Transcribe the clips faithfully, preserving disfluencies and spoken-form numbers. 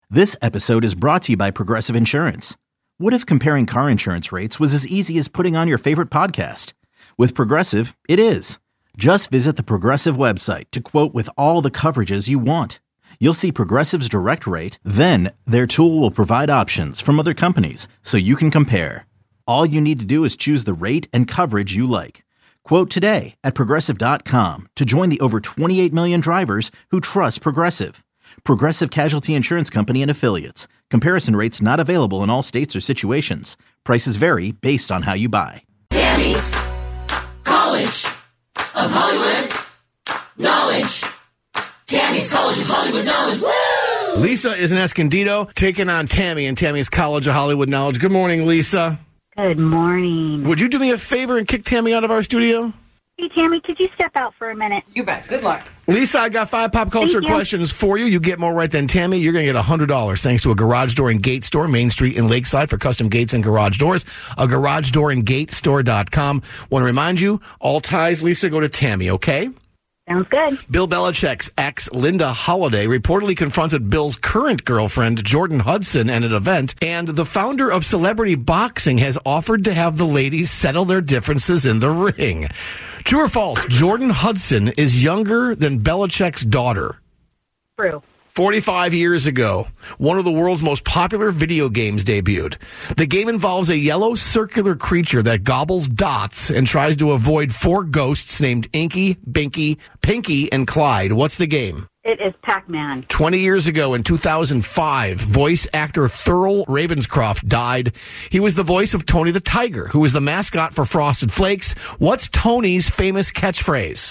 This episode is brought to you by Progressive Insurance. What if comparing car insurance rates was as easy as putting on your favorite podcast? With Progressive, it is. Just visit the Progressive website to quote with all the coverages you want. You'll see Progressive's direct rate, then their tool will provide options from other companies so you can compare. All you need to do is choose the rate and coverage you like. Quote today at Progressive dot com to join the over twenty-eight million drivers who trust Progressive. Progressive Casualty Insurance Company and Affiliates. Comparison rates not available in all states or situations. Prices vary based on how you buy. Tammy's College of Hollywood Knowledge. Tammy's College of Hollywood Knowledge. Woo! Lisa is in Escondido taking on Tammy in Tammy's College of Hollywood Knowledge. Good morning, Lisa. Good morning. Would you do me a favor and kick Tammy out of our studio? Hey, Tammy, could you step out for a minute? You bet. Good luck. Lisa, I got five pop culture questions for you. You get more right than Tammy. You're going to get one hundred dollars thanks to a garage door and gate store, Main Street in Lakeside, for custom gates and garage doors. A garage door and gate store dot com. Want to remind you, all ties, Lisa, go to Tammy, okay? Sounds good. Bill Belichick's ex, Linda Holiday, reportedly confronted Bill's current girlfriend, Jordan Hudson, at an event, and the founder of Celebrity Boxing has offered to have the ladies settle their differences in the ring. True or false, Jordan Hudson is younger than Belichick's daughter? True. forty-five years ago, one of the world's most popular video games debuted. The game involves a yellow circular creature that gobbles dots and tries to avoid four ghosts named Inky, Binky, Pinky, and Clyde. What's the game? It is Pac-Man. twenty years ago, in two thousand five, voice actor Thurl Ravenscroft died. He was the voice of Tony the Tiger, who was the mascot for Frosted Flakes. What's Tony's famous catchphrase?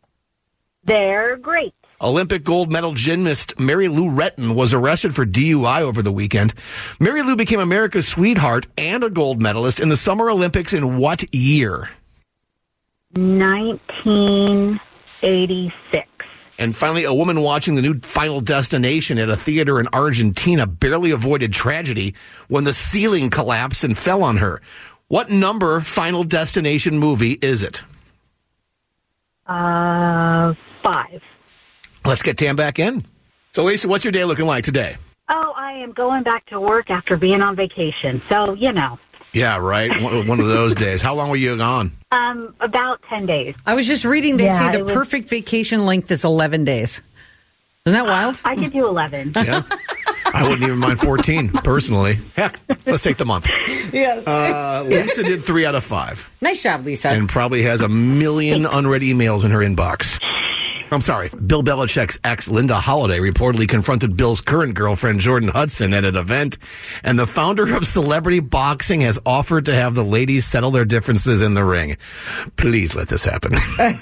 They're great. Olympic gold medal gymnast Mary Lou Retton was arrested for D U I over the weekend. Mary Lou became America's sweetheart and a gold medalist in the Summer Olympics in what year? nineteen eighty-six. And finally, a woman watching the new Final Destination at a theater in Argentina barely avoided tragedy when the ceiling collapsed and fell on her. What number Final Destination movie is it? Uh, five. Let's get Tam back in. So, Lisa, what's your day looking like today? Oh, I am going back to work after being on vacation. So, you know. Yeah, right. One one of those days. How long were you gone? Um, about ten days. I was just reading they Yeah, say it the was- perfect vacation length is eleven days. Isn't that wild? I could do eleven. Yeah. I wouldn't even mind fourteen, personally. Heck, let's take the month. Yes. Uh, Lisa did three out of five. Nice job, Lisa. And probably has a million unread emails in her inbox. I'm sorry. Bill Belichick's ex, Linda Holiday, reportedly confronted Bill's current girlfriend, Jordan Hudson, at an event. And the founder of Celebrity Boxing has offered to have the ladies settle their differences in the ring. Please let this happen.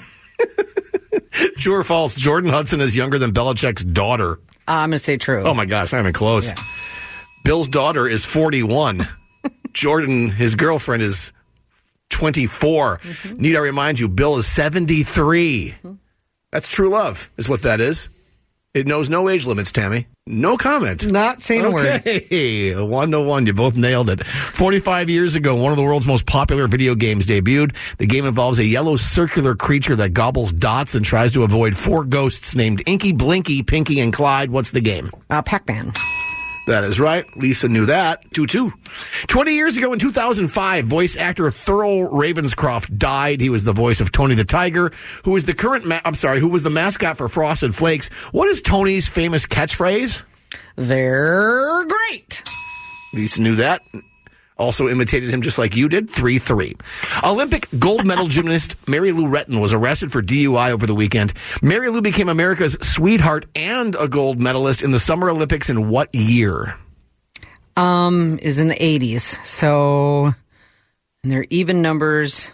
True or false, Jordan Hudson is younger than Belichick's daughter? Uh, I'm going to say true. Oh, my gosh, not even close. Yeah. Bill's daughter is forty-one. Jordan, his girlfriend, is twenty-four. Mm-hmm. Need I remind you, Bill is seventy-three. Mm-hmm. That's true love, is what that is. It knows no age limits, Tammy. No comment. Not saying a word. Okay, one to one. You both nailed it. forty-five years ago, one of the world's most popular video games debuted. The game involves a yellow circular creature that gobbles dots and tries to avoid four ghosts named Inky, Blinky, Pinky, and Clyde. What's the game? Uh, Pac-Man. That is right. Lisa knew that. two two. twenty years ago in two thousand five, voice actor Thurl Ravenscroft died. He was the voice of Tony the Tiger, who was the current, ma- I'm sorry, who was the mascot for Frosted Flakes. What is Tony's famous catchphrase? They're great. Lisa knew that. Also imitated him just like you did. three three. Olympic gold medal gymnast Mary Lou Retton was arrested for D U I over the weekend. Mary Lou became America's sweetheart and a gold medalist in the Summer Olympics in what year? Um, is in the eighties. So, and they're even numbers.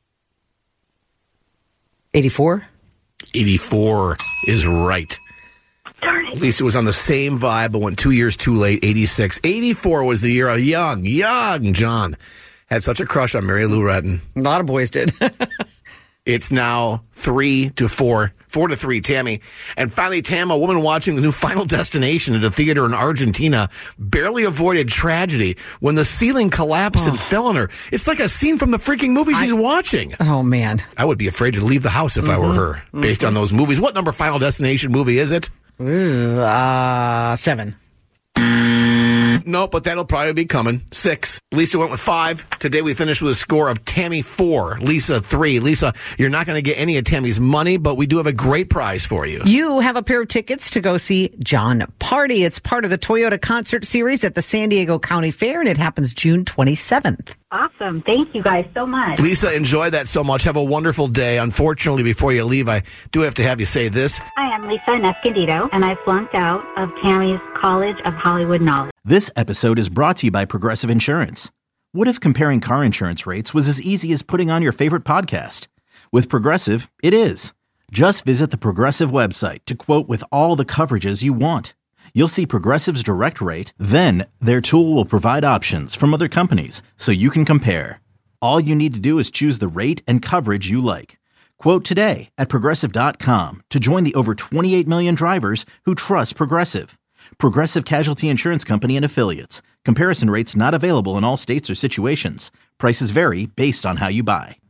eighty-four? eighty-four is right. Darn it. Lisa was on the same vibe, but went two years too late, eighty-six. eighty-four was the year a young, young John had such a crush on Mary Lou Retton. A lot of boys did. It's now three to four, four to three, Tammy. And finally, Tam, a woman watching the new Final Destination at a theater in Argentina, barely avoided tragedy when the ceiling collapsed oh. and fell on her. It's like a scene from the freaking movie I, she's watching. Oh, man. I would be afraid to leave the house if mm-hmm. I were her, based mm-hmm. on those movies. What number Final Destination movie is it? Ooh, uh, seven. No, but that'll probably be coming. Six. Lisa went with five. Today we finished with a score of Tammy four, Lisa three. Lisa, you're not going to get any of Tammy's money, but we do have a great prize for you. You have a pair of tickets to go see John Party. It's part of the Toyota Concert Series at the San Diego County Fair, and it happens June twenty-seventh. Awesome. Thank you guys so much. Lisa, enjoy that so much. Have a wonderful day. Unfortunately, before you leave, I do have to have you say this. Hi, I'm Lisa Escondido, and I flunked out of Tammy's College of Hollywood Knowledge. This episode is brought to you by Progressive Insurance. What if comparing car insurance rates was as easy as putting on your favorite podcast? With Progressive, it is. Just visit the Progressive website to quote with all the coverages you want. You'll see Progressive's direct rate, then their tool will provide options from other companies so you can compare. All you need to do is choose the rate and coverage you like. Quote today at Progressive dot com to join the over twenty-eight million drivers who trust Progressive. Progressive Casualty Insurance Company and Affiliates. Comparison rates not available in all states or situations. Prices vary based on how you buy.